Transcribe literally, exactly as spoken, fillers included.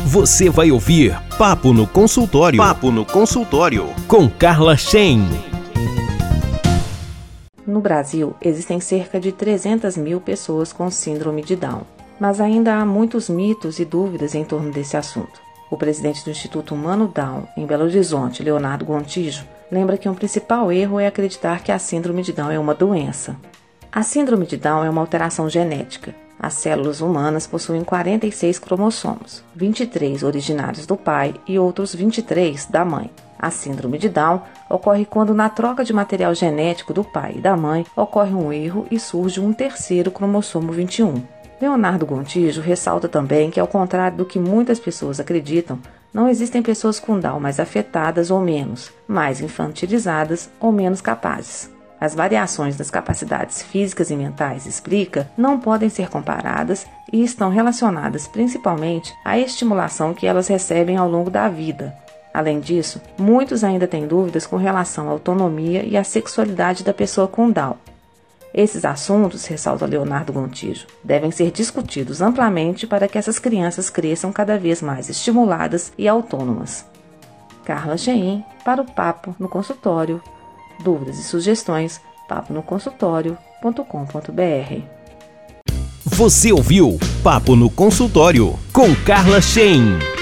Você vai ouvir Papo no Consultório. Papo no Consultório com Carla Shein. No Brasil, existem cerca de trezentas mil pessoas com síndrome de Down, mas ainda há muitos mitos e dúvidas em torno desse assunto. O presidente do Instituto Humano Down, em Belo Horizonte, Leonardo Gontijo, lembra que um principal erro é acreditar que a síndrome de Down é uma doença. A síndrome de Down é uma alteração genética. As células humanas possuem quarenta e seis cromossomos, vinte e três originários do pai e outros vinte e três da mãe. A síndrome de Down ocorre quando, na troca de material genético do pai e da mãe, ocorre um erro e surge um terceiro cromossomo vinte e um. Leonardo Gontijo ressalta também que, ao contrário do que muitas pessoas acreditam, não existem pessoas com Down mais afetadas ou menos, mais infantilizadas ou menos capazes. As variações das capacidades físicas e mentais, explica, não podem ser comparadas e estão relacionadas principalmente à estimulação que elas recebem ao longo da vida. Além disso, muitos ainda têm dúvidas com relação à autonomia e à sexualidade da pessoa com Down. Esses assuntos, ressalta Leonardo Gontijo, devem ser discutidos amplamente para que essas crianças cresçam cada vez mais estimuladas e autônomas. Carla Shein, para o Papo no Consultório. Dúvidas e sugestões, papo no consultório ponto com ponto b r. Você ouviu Papo no Consultório com Carla Shein.